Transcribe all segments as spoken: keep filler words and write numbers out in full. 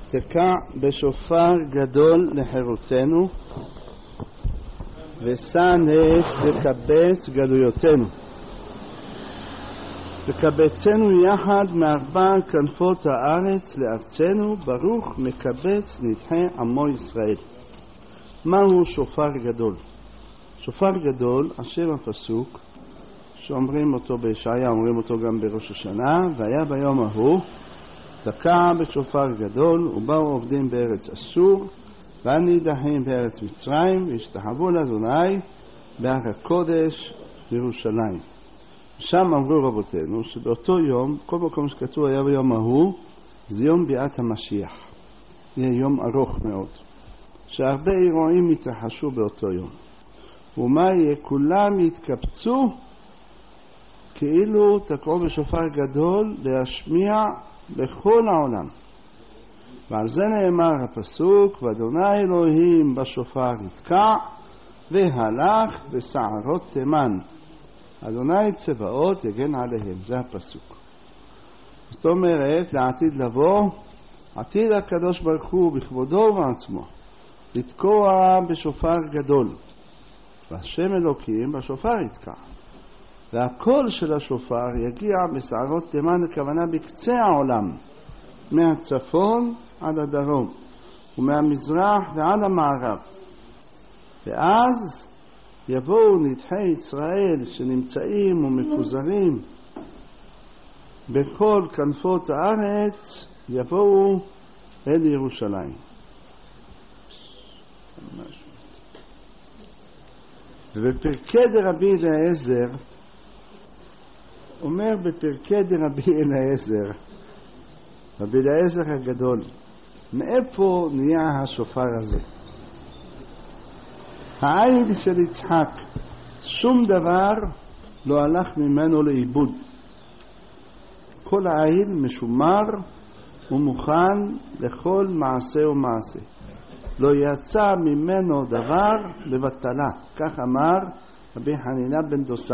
תקע בשופר גדול לחירותנו, ושא נס וקבץ גלויותינו. וקבצנו יחד מארבע כנפות הארץ לארצנו, ברוך מקבץ נדחי עמו ישראל. מהו שופר גדול? שופר גדול, השם הפסוק שאומרים אותו בישעיה, אומרים אותו גם בראש השנה, והיה ביום ההוא תקע בשופר גדול, ובאו עובדים בארץ אסור, והנידחים בארץ מצרים, והשתחוו לאדוני בהר הקודש בירושלים. שם אמרו רבותינו שבאותו יום, כל מקום שכתוב היה ביום ההוא, זה יום ביאת המשיח. יהיה יום ארוך מאוד, שהרבה אירועים יתרחשו באותו יום. ומה יהיה? כולם יתקבצו כאילו תקעו בשופר גדול להשמיע בכל העולם. ועל זה נאמר הפסוק, ואדוני אלוהים בשופר יתקע והלך בסערות תימן, אדוני צבאות יגן עליהם. זה הפסוק. זאת אומרת, לעתיד לבוא, עתיד הקדוש ברוך הוא בכבודו ובעצמו לתקוע בשופר גדול, והשם אלוקים בשופר יתקע, והקול של השופר יגיע בסערות תימן, הכוונה בקצה העולם, מהצפון עד הדרום ומהמזרח ועד המערב. ואז יבואו נדחי ישראל שנמצאים ומפוזרים בכל כנפות הארץ, יבואו אל ירושלים. ובפרקי דרבי אליעזר, אומר בפרקי דרבי אליעזר, רבי אליעזר הגדול, מאיפה נהיה השופר הזה? העיל של יצחק, שום דבר לא הלך ממנו לאיבוד. כל העיל משומר ומוכן לכל מעשה ומעשה. לא יצא ממנו דבר לבטלה. כך אמר רבי חנינה בן דוסה.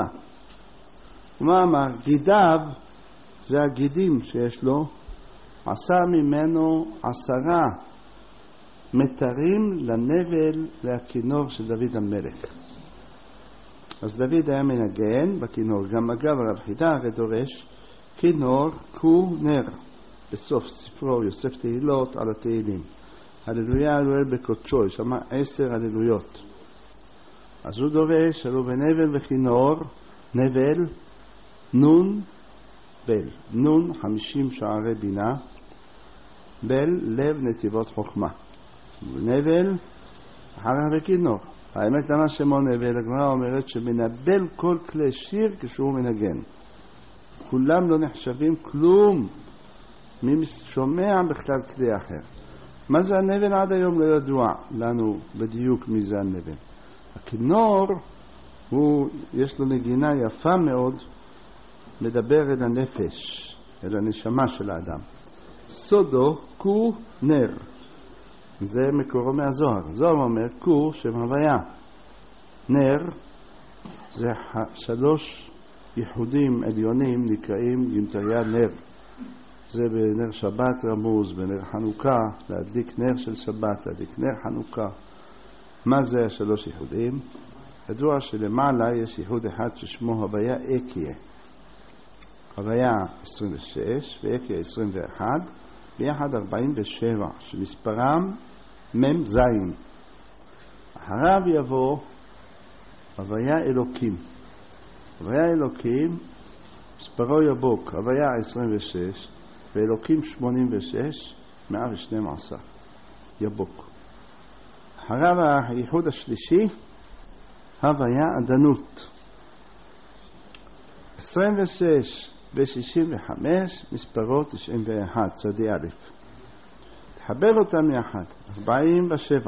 ומה אמר? גידיו, זה הגידים שיש לו, עשה ממנו עשרה מטרים לנבל והכינור של דוד המלך. אז דוד היה מנגן בכינור. גם אגב הרב חידה הרי דורש כינור כו נר בסוף ספרו יוסף תהילות על התהילים. הללויה אלוהל בקודשו, יש שם עשר הללויות. אז הוא דורש עלו בנבל וכינור, נבל, נון, בל. נון חמישים שערי בינה, בל לב נתיבות חוכמה. נבל אחר וכינור. האמת למה שמו נבל? הגמרא אומרת שמנבל כל כלי שיר כשהוא מנגן. כולם לא נחשבים כלום. מי שומע בכלל כלי אחר? מה זה הנבל? עד היום לא ידוע לנו בדיוק מי זה הנבל. הכינור הוא, יש לו נגינה יפה מאוד, מדבר אל הנפש, אל הנשמה של האדם. סודו כו נר, זה מקורו מהזוהר. זוהר אומר כו שם הוויה, נר זה שלוש ייחודים עליונים נקראים גמטריה נר. זה בנר שבת רמוז, בנר חנוכה, להדליק נר של שבת, להדליק נר חנוכה. מה זה השלוש ייחודים? ידוע שלמעלה יש ייחוד אחד ששמו הוויה אקיה. הוויה עשרים ושש ואקיה עשרים ואחת, ביחד ארבעים ושבע, שמספרם מם זין. אחריו יבוא הוויה אלוקים. הוויה אלוקים, מספרו יבוק, הוויה עשרים ושש, ואלוקים שמונים ושש, מאה ושתים עשרה, יבוק. אחריו הייחוד השלישי, הוויה עדנות. עשרים ושש ו-שישים וחמש, מספרו תשעים ואחת, צדי א'. תחבר אותם יחד, ארבעים ושבע.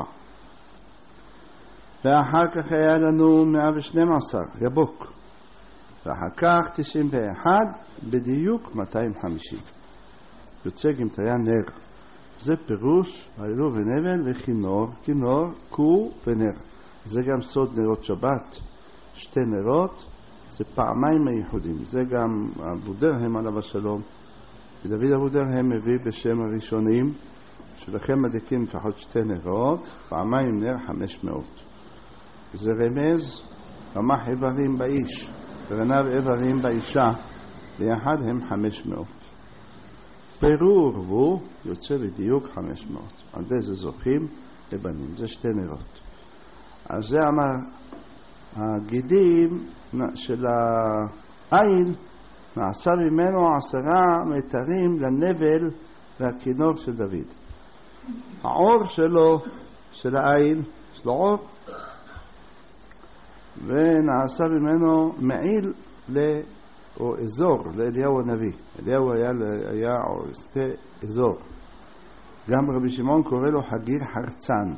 ואחר כך היה לנו מאה ושתים עשרה, יבוק. ואחר כך תשעים ואחת, בדיוק מאתיים וחמישים. יוצא גמטריה נר. זה פירוש העילו ונבל וכינור, כינור, כו ונר. זה גם סוד נרות שבת. שתי נרות, זה פעמיים הייחודים. זה גם אבו דרהם עליו השלום. ודוד אבו דרהם מביא בשם הראשונים שלכם מדליקים לפחות שתי נרות, פעמיים נר חמש מאות. זה רמז, רמח איברים באיש, ורנב איברים באישה, ביחד הם חמש מאות. פירור הוא יוצא בדיוק חמש מאות. על זה זה זוכים לבנים, זה שתי נרות. אז זה אמר, הגידים של העיל, נעשה ממנו עשרה מיתרים לנבל והכינור של דוד. העור שלו, של העיל, יש לו עור, ונעשה ממנו מעיל ל... או אזור לאליהו הנביא. אליהו היה, היה או שתי אזור. גם רבי שמעון קורא לו חגיר חרצן.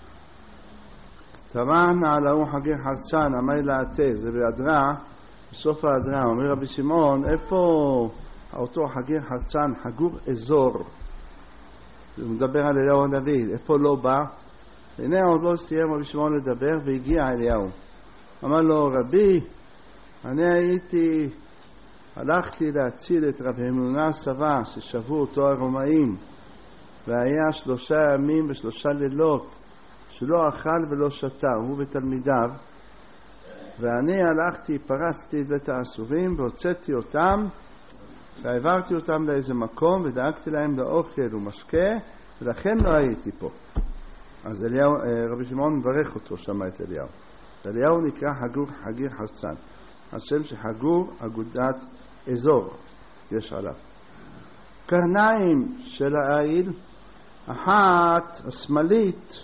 תמענה עליו חגיר חרצן, אמי לעתה, זה בהדרה, בסוף ההדרה, אומר רבי שמעון, איפה אותו חגיר חרצן, חגור אזור? הוא מדבר על אליהו הנביא, איפה לא בא? הנה עוד לא סיים רבי שמעון לדבר, והגיע אליהו. אמר לו, רבי, אני הייתי... הלכתי להציל את רב אמונה סבא ששבו אותו הרומאים, והיה שלושה ימים ושלושה לילות שלא אכל ולא שתה, הוא ותלמידיו, ואני הלכתי, פרצתי את בית האסורים והוצאתי אותם והעברתי אותם לאיזה מקום ודאגתי להם לאוכל ומשקה, ולכן לא הייתי פה. אז אליהו, רבי שמעון מברך אותו, שמע את אליהו. אליהו נקרא חגור חגיר חרצן, השם שחגור אגודת אזור יש עליו. קרניים של העיל, אחת השמאלית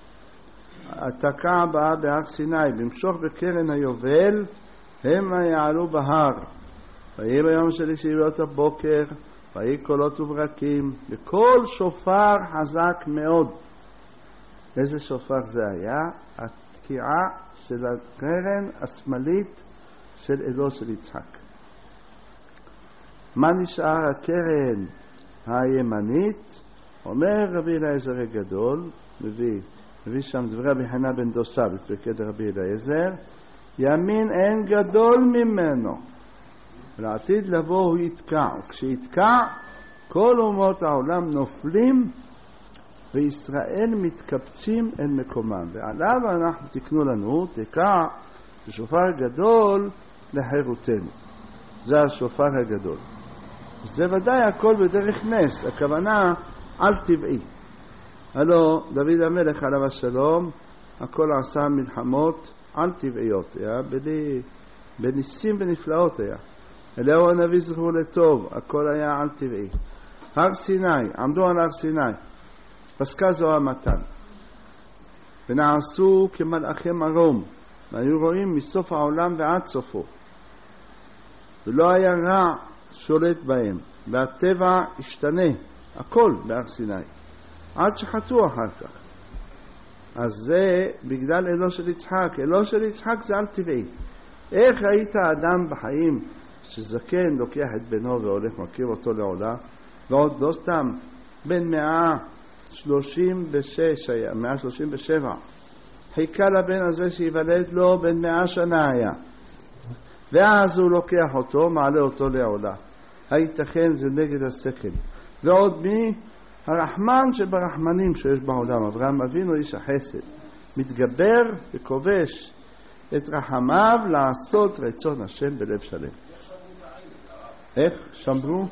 התקע בה בהר סיני, במשוך בקרן היובל הם יעלו בהר, ויהי ביום שלישי בעת הבוקר, ויהי קולות וברקים, וכל שופר חזק מאוד. איזה שופר זה היה? התקיעה של הקרן השמאלית של אלו של יצחק. מה נשאר הקרן הימנית? אומר רבי אליעזר הגדול, מביא, מביא שם דברי רבי חנא בן דוסה בפרקי דרבי אליעזר, ימין אין גדול ממנו, לעתיד לבוא הוא יתקע, וכשיתקע כל אומות העולם נופלים וישראל מתקבצים אל מקומם, ועליו אנחנו תקנו לנו, תקע בשופר גדול לחירותנו. זה השופר הגדול. זה ודאי הכל בדרך נס, הכוונה על טבעי. הלא דוד המלך עליו השלום, הכל עשה מלחמות על טבעיות, היה בלי, בניסים ונפלאות היה. אליהו הנביא זכרו לטוב, הכל היה על טבעי. הר סיני, עמדו על הר סיני, פסקה זו המתן, ונעשו כמלאכי מרום, והיו רואים מסוף העולם ועד סופו, ולא היה רע שולט בהם, והטבע השתנה, הכל בהר סיני, עד שחטאו אחר כך. אז זה בגלל אלו של יצחק. אלו של יצחק זה על טבעי. איך ראית האדם בחיים שזקן לוקח את בנו והולך מכיר אותו לעולה, ועוד לא סתם בן מאה שלושים ושש היה, מאה שלושים ושבע, חיכה לבן הזה שיוולד לו בן מאה שנה היה, ואז הוא לוקח אותו, מעלה אותו לעולה. הייתכן? זה נגד השכל. ועוד מי? הרחמן שברחמנים שיש בעולם, אברהם אבינו איש החסד, מתגבר וכובש את רחמיו לעשות רצון השם בלב שלם. איך? שמרו?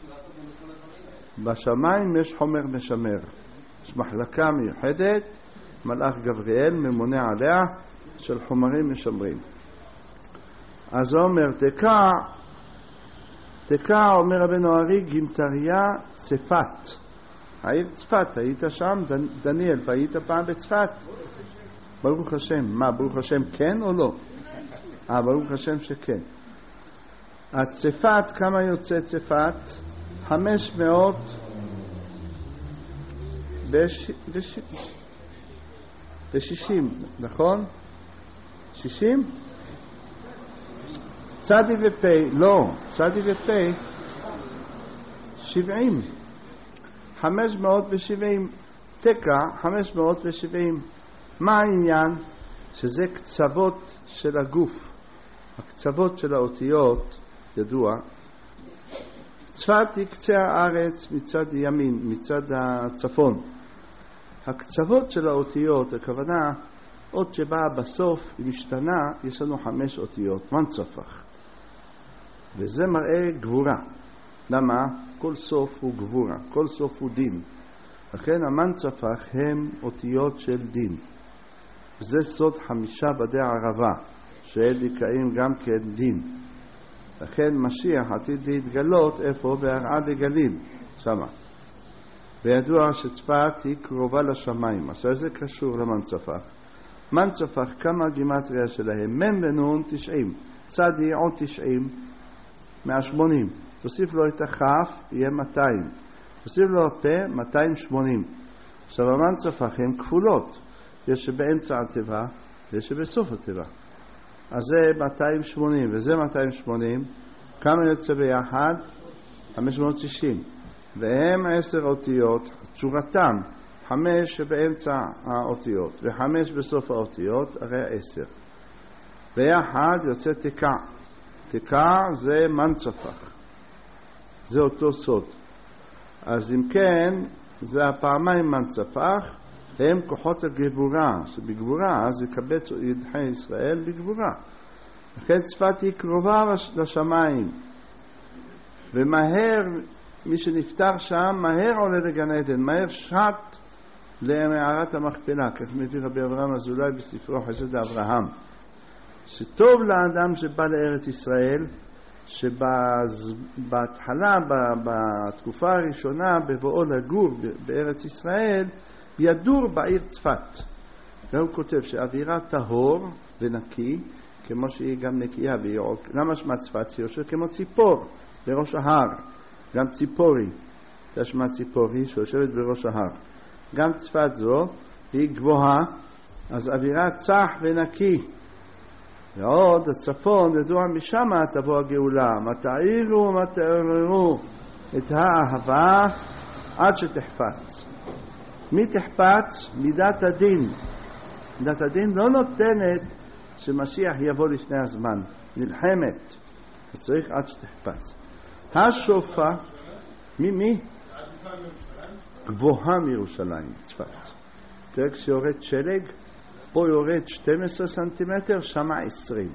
בשמיים יש חומר משמר, יש מחלקה מיוחדת, מלאך גבריאל ממונה עליה, של חומרים משמרים. אז הוא אומר, תקע, תקע, אומר רבנו ארי, גמטריה צפת. העיר צפת, היית שם, דניאל, והיית פעם בצפת? ברוך השם. מה, ברוך השם כן או לא? אה, ברוך השם שכן. הצפת, כמה יוצא צפת? חמש מאות בשישים, נכון? שישים? צדי ופי, לא, צדי ופי, שבעים. חמש מאות ושבעים, תקע, חמש מאות ושבעים. מה העניין? שזה קצוות של הגוף, הקצוות של האותיות, ידוע. צפת היא קצה הארץ מצד ימין, מצד הצפון, הקצוות של האותיות, הכוונה, אות שבאה בסוף, היא משתנה, יש לנו חמש אותיות, מנצפח. וזה מראה גבורה. למה? כל סוף הוא גבורה, כל סוף הוא דין. לכן המנצפח הם אותיות של דין. וזה סוד חמישה בדי ערבה, שהם נקראים גם כן דין. לכן משיח עתיד להתגלות איפה? בהרעה לגליל, שמה. וידוע שצפת היא קרובה לשמיים. עכשיו זה קשור למנצפח. מנצפח, כמה גימטריה שלהם? מם ונון תשעים, צדי עוד תשעים, מאה שמונים. תוסיף לו את החף, יהיה מאתיים. תוסיף לו הפה, מאתיים ושמונים. עכשיו המנצפח הם כפולות. יש שבאמצע התיבה ויש שבסוף התיבה. אז זה מאתיים ושמונים וזה מאתיים ושמונים. כמה יוצא ביחד? חמש מאות שישים. והם עשר אותיות, צורתם חמש שבאמצע האותיות וחמש בסוף האותיות, הרי עשר. ביחד יוצא תקע. תקע זה מנצפח. זה אותו סוד. אז אם כן, זה הפעמיים מנצפח, הם כוחות הגבורה, שבגבורה אז יקבץ ידחי ישראל בגבורה. לכן צפת היא קרובה לשמיים. ומהר, מי שנפטר שם, מהר עולה לגן עדן, מהר שט למערת המכפלה, כך מביא רבי אברהם אזולאי בספרו חסד אברהם. שטוב לאדם שבא לארץ ישראל, שבהתחלה, בתקופה הראשונה, בבואו לגור בארץ ישראל, ידור בעיר צפת. והוא כותב שאווירה טהור ונקי, כמו שהיא גם נקייה ביוק. למה שמה צפת? שיושב כמו ציפור בראש ההר. גם ציפורי, תשמע ציפורי שיושבת בראש ההר. גם צפת זו היא גבוהה, אז אווירה צח ונקי. ועוד הצפון, ידוע משם תבוא הגאולה. מה תעירו, מה תעררו את האהבה עד שתחפץ. מי תחפץ? מידת הדין. מידת הדין לא נותנת שמשיח יבוא לפני הזמן. נלחמת. וצריך עד שתחפץ. השופר, מי מי? גבוהה מירושלים, צפת. תראה כשיורד שלג, פה יורד שנים עשר סנטימטר, שמה עשרים.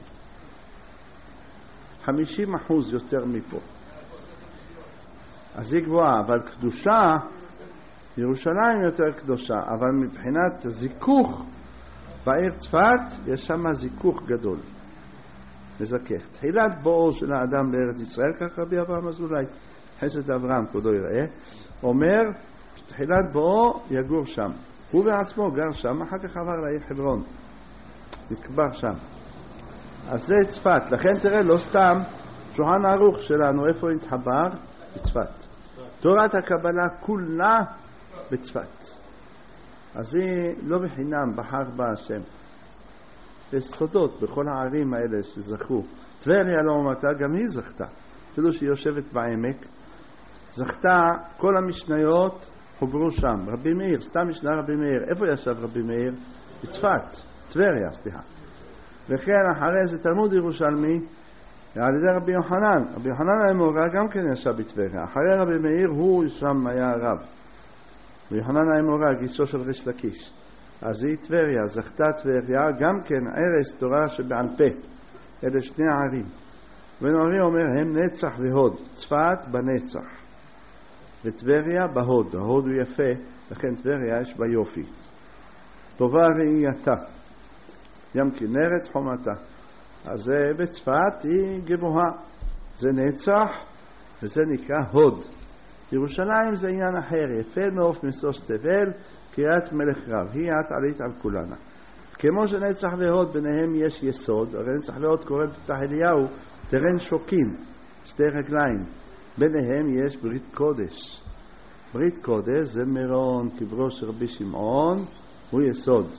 חמישים אחוז יותר מפה. אז היא גבוהה, אבל קדושה, ירושלים יותר קדושה, אבל מבחינת זיכוך, בעיר צפת יש שם זיכוך גדול. מזכך. תחילת בואו של האדם בארץ ישראל, כך רבי אברהם אזולאי, חסד אברהם, כבודו יראה, אומר, תחילת בואו יגור שם. הוא בעצמו גר שם, אחר כך עבר לעיר חברון. נקבר שם. אז זה צפת. לכן תראה, לא סתם, שולחן ערוך שלנו, איפה התחבר? בצפת. תורת הקבלה כולה בצפת. אז היא לא בחינם, בחר בה השם. יש סודות בכל הערים האלה שזכו. טבריה לעומתה, גם היא זכתה. אפילו שהיא יושבת בעמק. זכתה, כל המשניות חוברו שם. רבי מאיר, סתם משנה רבי מאיר. איפה ישב רבי מאיר? בצפת. טבריה, סליחה. וכן אחרי זה תלמוד ירושלמי, על ידי רבי יוחנן. רבי יוחנן האמורא גם כן ישב בטבריה. אחרי רבי מאיר הוא שם היה הרב. רבי יוחנן האמורא, גיסו של ריש לקיש. אז היא טבריה, זכתה טבריה, גם כן ערש תורה שבעל פה. אלה שני הערים. ונורי אומר, הם נצח והוד. צפת בנצח. וטבריה בהוד. ההוד הוא יפה, לכן טבריה יש בה יופי. טובה ראייתה. ים כנרת חומתה. אז בצפת היא גבוהה. זה נצח, וזה נקרא הוד. ירושלים זה עניין אחר. יפה נוף מסוס תבל, קריאת מלך רב. היא את עלית על כולנה. כמו שנצח והוד ביניהם יש יסוד, הרי נצח והוד קורא בפתח אליהו, תרן שוקין, שתי רגליים. ביניהם יש ברית קודש. ברית קודש זה מירון, קברו של רבי שמעון, הוא יסוד.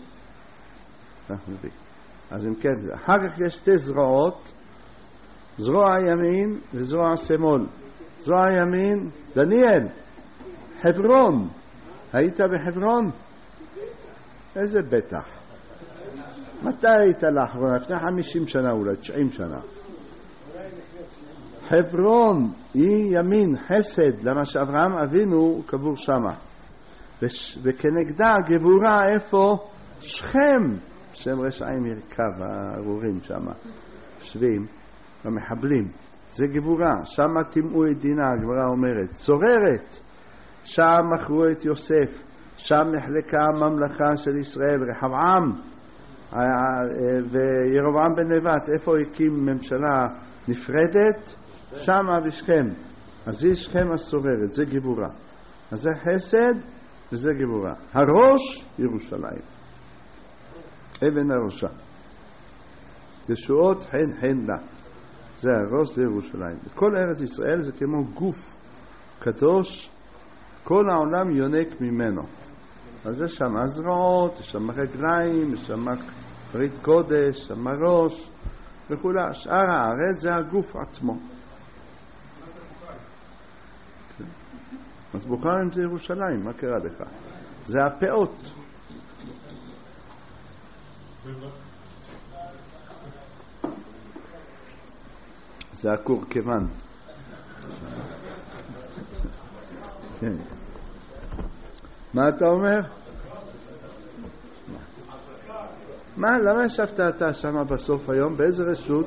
אז אם כן, אחר כך יש שתי זרועות, זרוע ימין וזרוע שמאל. זרוע ימין, דניאל, חברון. היית בחברון? איזה בטח. מתי היית לאחרונה? לפני חמישים שנה אולי, תשעים שנה. חברון היא ימין, חסד, למה שאברהם אבינו קבור שמה. וכנגדה גבורה איפה? שכם, שם רשעים ירכב, הארורים שם, שווים, המחבלים, זה גבורה, שם תימאו את דינה, הגברה אומרת, צוררת, שם מכרו את יוסף, שם נחלקה הממלכה של ישראל, רחבעם וירבעם בן נבט, איפה הקים ממשלה נפרדת? שם בשכם, אז היא שכם הסוררת, זה גבורה, אז זה חסד וזה גבורה. הראש ירושלים, אבן הראשה, ישועות חן חן לה, זה הראש, זה ירושלים. כל ארץ ישראל זה כמו גוף קדוש, כל העולם יונק ממנו. אז זה שם הזרועות, שם רגליים, שם פריט קודש, שם ראש וכולה. שאר הארץ זה הגוף עצמו. אז בוחרים זה ירושלים, מה קרה לך? זה הפאות. זה הקורקבן. כן. מה אתה אומר? מה, למה ישבת אתה שם בסוף היום? באיזה רשות?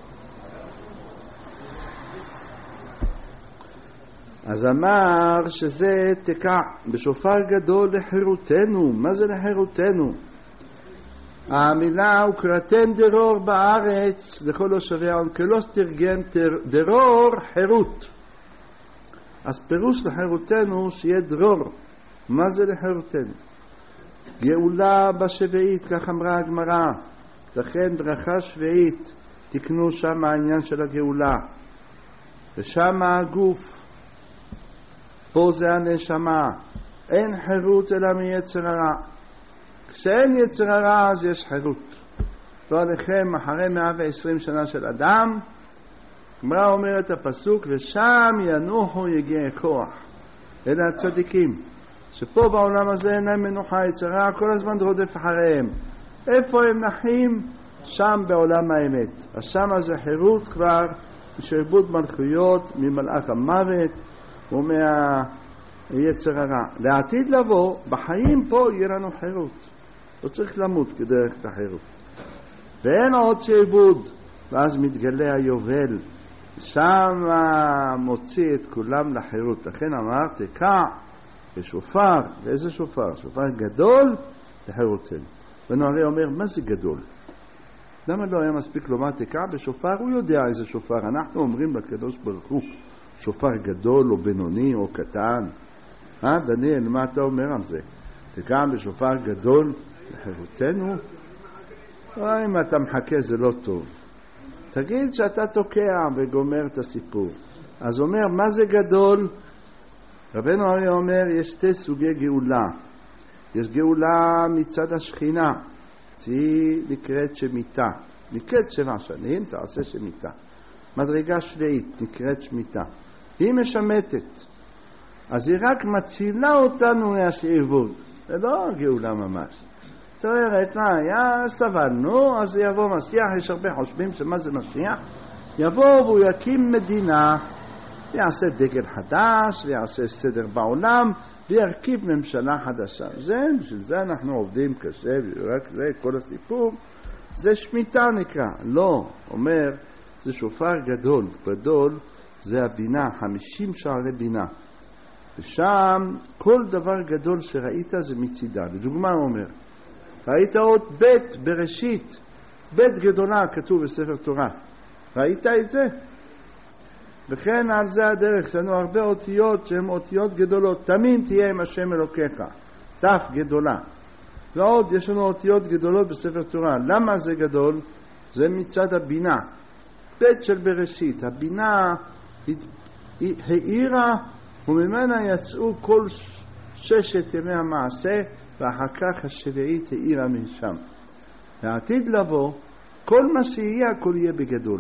אז אמר שזה תקע בשופר גדול לחירותנו. מה זה לחירותנו? המילה וקראתם דרור בארץ לכל יושבי האונקלוס תרגם דרור חירות. אז פירוש לחירותנו שיהיה דרור. מה זה לחירותנו? גאולה בשביעית, כך אמרה הגמרא, לכן ברכה שביעית תקנו שם העניין של הגאולה, ושם הגוף, פה זה הנשמה, אין חירות אלא מיצר הרע. כשאין יצר הרע אז יש חירות. לא עליכם אחרי מאה ועשרים שנה של אדם, הגמרא אומרת הפסוק, ושם ינוחו יגיעי כוח. אלה הצדיקים שפה בעולם הזה אין להם מנוחה, יצר הרע כל הזמן רודף אחריהם. איפה הם נחים? שם בעולם האמת. אז שם זה חירות כבר, שעבוד מלכויות ממלאך המוות ומהיצר הרע. לעתיד לבוא, בחיים פה יהיה לנו חירות. לא צריך למות כדי את החירות. ואין עוד שעבוד, ואז מתגלה היובל. שם מוציא את כולם לחירות. לכן אמר, תקע בשופר. ואיזה שופר? שופר גדול לחירותנו. ונוערי אומר, מה זה גדול? למה לא היה מספיק לומר תקע בשופר? הוא יודע איזה שופר. אנחנו אומרים לקדוש ברוך הוא, שופר גדול או בינוני או קטן. אה, דניאל, מה אתה אומר על זה? תקע בשופר גדול לחירותנו? או אם אתה מחכה זה לא טוב. תגיד שאתה תוקע וגומר את הסיפור. אז אומר, מה זה גדול? רבנו הרי אומר, יש שתי סוגי גאולה. יש גאולה מצד השכינה, שהיא נקראת שמיטה. נקראת שבע שנים, תעשה שמיטה. מדרגה שביעית, נקראת שמיטה. היא משמטת. אז היא רק מצילה אותנו מהשעבוד. זה לא גאולה ממש. זאת אומרת, מה היה? סבלנו, אז יבוא משיח, יש הרבה חושבים שמה זה משיח? יבוא והוא יקים מדינה, ויעשה דגל חדש, ויעשה סדר בעולם, וירכיב ממשלה חדשה. זה, בשביל זה אנחנו עובדים קשה, רק זה, כל הסיפור, זה שמיטה נקרא. לא, אומר, זה שופר גדול, גדול, זה הבינה, חמישים שערי בינה. ושם כל דבר גדול שראית זה מצידה. לדוגמה הוא אומר, ראית עוד בית בראשית, בית גדולה כתוב בספר תורה. ראית את זה? וכן על זה הדרך, יש לנו הרבה אותיות שהן אותיות גדולות. תמים תהיה עם השם אלוקיך, תף גדולה. ועוד יש לנו אותיות גדולות בספר תורה. למה זה גדול? זה מצד הבינה. בית של בראשית, הבינה העירה וממנה יצאו כל ששת ימי המעשה, ואחר כך השביעית העירה משם. לעתיד לבוא, כל מה שיהיה, הכל יהיה בגדול.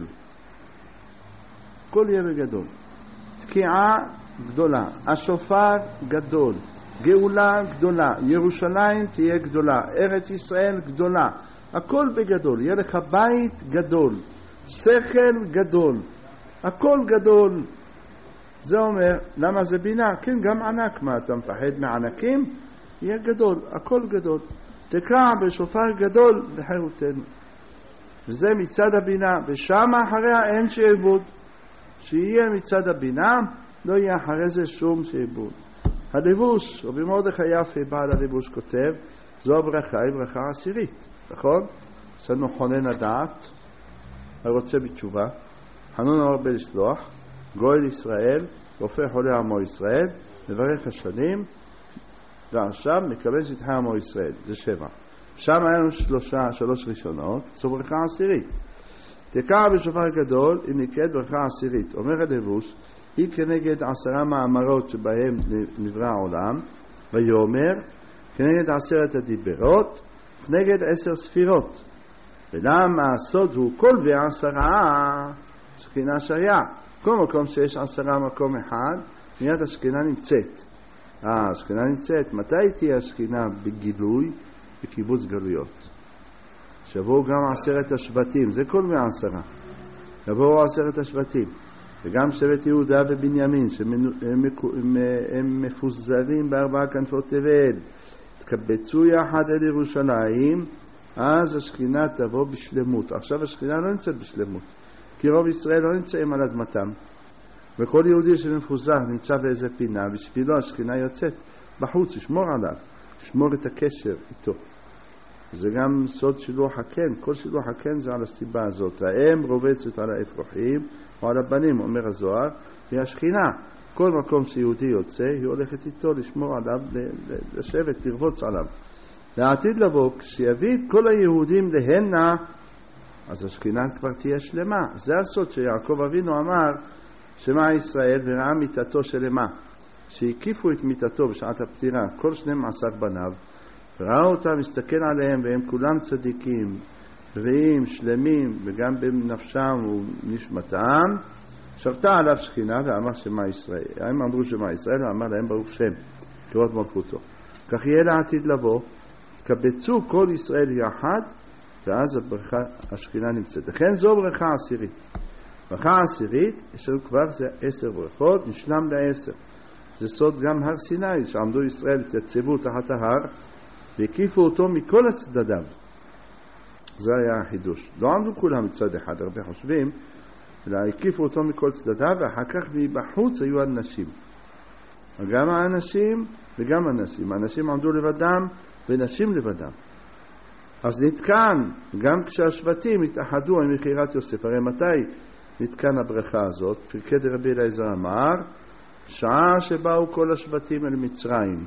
הכל יהיה בגדול. תקיעה גדולה, השופר גדול, גאולה גדולה, ירושלים תהיה גדולה, ארץ ישראל גדולה, הכל בגדול. יהיה לך בית גדול, שכל גדול, הכל גדול. זה אומר, למה זה בינה? כן, גם ענק. מה, אתה מפחד מענקים? יהיה גדול, הכל גדול. תקרא בשופר גדול לחירותנו. וזה מצד הבינה, ושם אחריה אין שעבוד. שיהיה מצד הבינה, לא יהיה אחרי זה שום שעבוד. הלבוש, רבי מרדכי יפה בעל הלבוש כותב, זו הברכה היא ברכה עשירית, נכון? יש לנו חונן הדעת, הרוצה בתשובה, חנון הרבה לסלוח, גואל ישראל, רופא חולה עמו ישראל, מברך השנים, ועכשיו מקבל שטחי עמו ישראל, זה שבע. שם היה לנו שלושה, שלוש ראשונות, זו ברכה עשירית. תקרא בשופר גדול, היא נקראת ברכה עשירית. אומר הלבוש, היא כנגד עשרה מאמרות שבהם נברא העולם, ויאמר, כנגד עשרת הדיברות, כנגד עשר ספירות. ולמה הסוד הוא כל ועשרה שכינה שריה. כל מקום שיש עשרה מקום אחד, מיד השכינה נמצאת. אה, השכינה נמצאת. מתי תהיה השכינה בגילוי? בקיבוץ גלויות. שבואו גם עשרת השבטים, זה כל מעשרה. יבואו עשרת השבטים. וגם שבט יהודה ובנימין, שהם מפוזרים בארבעה כנפות תבל. תקבצו יחד אל ירושלים, אז השכינה תבוא בשלמות. עכשיו השכינה לא נמצאת בשלמות, כי רוב ישראל לא נמצאים על אדמתם. וכל יהודי שמפוזר נמצא באיזה פינה, בשבילו השכינה יוצאת בחוץ, לשמור עליו, לשמור את הקשר איתו. זה גם סוד שילוח הקן, כל שילוח הקן זה על הסיבה הזאת. האם רובצת על האפרוחים או על הבנים, אומר הזוהר, היא השכינה. כל מקום שיהודי יוצא, היא הולכת איתו לשמור עליו, לשבת, לרבוץ עליו. לעתיד לבוא, כשיביא את כל היהודים להנה, אז השכינה כבר תהיה שלמה. זה הסוד שיעקב אבינו אמר, שמע ישראל וראה מיתתו של אמה, שהקיפו את מיתתו בשעת הפטירה, כל שנים עשר בניו, וראה אותם, מסתכל עליהם, והם כולם צדיקים, בריאים, שלמים, וגם בנפשם ונשמתם, שרתה עליו שכינה ואמר שמה ישראל. הם אמרו שמה ישראל, ואמר להם ברוך שם, כבוד מלכותו. כך יהיה לעתיד לבוא, תקבצו כל ישראל יחד, ואז הברכה, השכינה נמצאת. לכן זו ברכה עשירית. ברכה עשירית, יש לנו כבר זה עשר ברכות, נשלם לעשר. זה סוד גם הר סיני, שעמדו ישראל, התייצבו תחת ההר, והקיפו אותו מכל הצדדיו. זה היה החידוש. לא עמדו כולם מצד אחד, הרבה חושבים, אלא הקיפו אותו מכל צדדיו, ואחר כך מבחוץ היו אנשים. גם האנשים וגם הנשים. האנשים עמדו לבדם ונשים לבדם. אז נתקן, גם כשהשבטים התאחדו עם מכירת יוסף. הרי מתי נתקן הברכה הזאת? פרקי דרבי אליעזר אמר, שעה שבאו כל השבטים אל מצרים.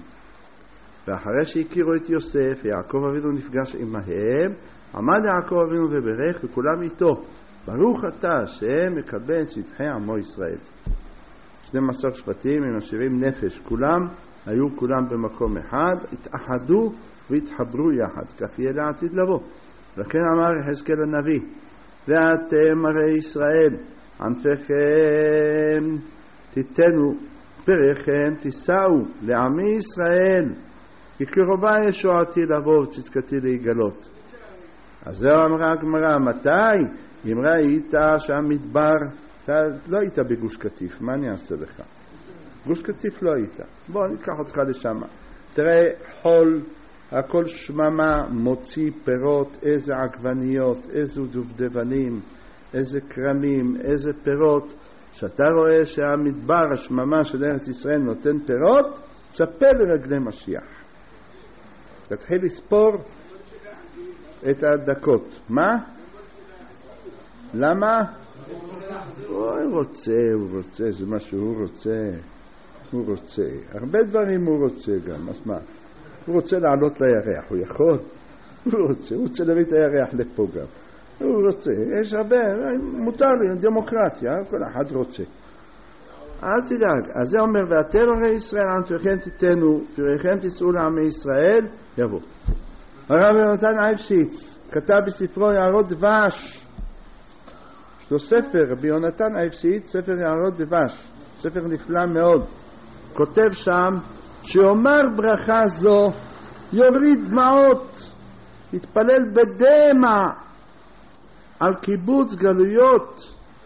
ואחרי שהכירו את יוסף, יעקב אבינו נפגש עמהם, עמד יעקב אבינו וברך, וכולם איתו. ברוך אתה שמקבל שטחי עמו ישראל. שנים עשר שבטים עם השירים נפש, כולם היו כולם במקום אחד, התאחדו והתחברו יחד, כך יהיה לעתיד לבוא. לכן אמר יחזקאל הנביא, ואתם הרי ישראל, ענפיכם תיתנו, פריכם תישאו לעמי ישראל, כי קרובה ישועתי לבוא וצדקתי להיגלות. אז זהו אמרה הגמרא, מתי? אם ראית שהמדבר, אתה לא היית בגוש קטיף, מה אני אעשה לך? גוש קטיף לא היית. בוא ניקח אותך לשם. תראה חול, הכל שממה, מוציא פירות, איזה עגבניות, איזה דובדבנים, איזה קרמים, איזה פירות. שאתה רואה שהמדבר, השממה של ארץ ישראל נותן פירות, צפה לרגלי משיח. תתחיל לספור את הדקות. מה? למה? הוא רוצה, הוא רוצה, זה מה שהוא רוצה. הוא רוצה. הרבה דברים הוא רוצה גם, אז מה? הוא רוצה לעלות לירח, הוא יכול? הוא רוצה, הוא רוצה להביא את הירח לפה גם. הוא רוצה, יש הרבה, מותר לי, דמוקרטיה, כל אחד רוצה. אל תדאג. אז זה אומר, ואתם הרי ישראל, ענפיכם תיתנו, פריכם תישאו לעמי ישראל, יבוא. הרב יונתן אייבשיץ כתב בספרו יערות דבש, יש לו ספר, רבי יונתן אייבשיץ, ספר יערות דבש, ספר נפלא מאוד. כותב שם, שאומר ברכה זו, יוריד דמעות, יתפלל בדמע, על קיבוץ גלויות,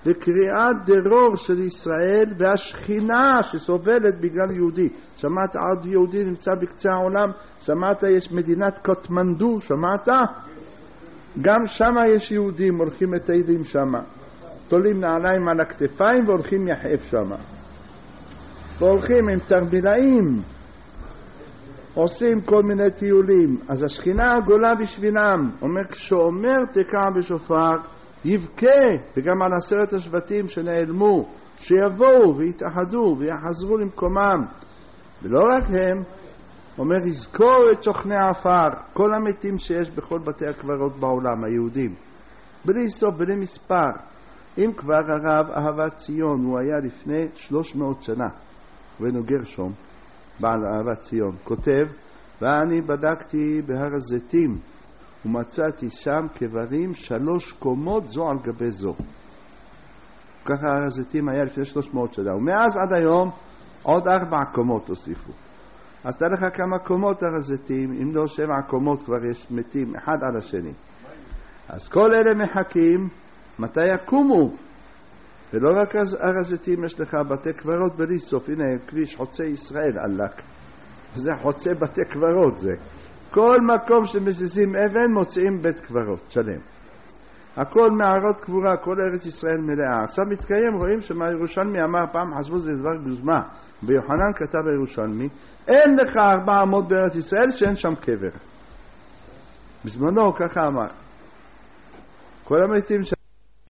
וקריאת דרור של ישראל והשכינה שסובלת בגלל יהודי. שמעת עוד יהודי נמצא בקצה העולם? שמעת יש מדינת קטמנדו? שמעת? גם שמה יש יהודים, הולכים מטיילים שמה, תולים נעליים על הכתפיים והולכים יחף שמה, והולכים עם תרבילאים, עושים כל מיני טיולים. אז השכינה גולה בשבילם. אומר, כשאומר תקע בשופר יבכה, וגם על עשרת השבטים שנעלמו, שיבואו ויתאחדו ויחזרו למקומם. ולא רק הם, אומר, יזכור את שוכני העפר, כל המתים שיש בכל בתי הקברות בעולם, היהודים, בלי סוף, בלי מספר. אם כבר הרב אהבת ציון, הוא היה לפני שלוש מאות שנה, רבנו גרשום, בעל אהבת ציון, כותב, ואני בדקתי בהר הזיתים, ומצאתי שם קברים שלוש קומות זו על גבי זו. ככה הר הזיתים היה לפני שלוש מאות שנה, ומאז עד היום עוד ארבע קומות הוסיפו. אז תראה לך כמה קומות הר הזיתים, אם לא שבע קומות כבר יש מתים אחד על השני. אז כל אלה מחכים מתי יקומו. ולא רק הר הזיתים, יש לך בתי קברות בלי סוף. הנה כביש חוצה ישראל עלק, זה חוצה בתי קברות. זה כל מקום שמזיזים אבן מוצאים בית קברות שלם, הכל מערות קבורה, כל ארץ ישראל מלאה. עכשיו מתקיים, רואים שמה ירושלמי אמר פעם, חשבו זה דבר גוזמה, ביוחנן כתב ירושלמי, אין לך ארבע אמות בארץ ישראל שאין שם קבר. בזמנו ככה אמר. כל המתים ש...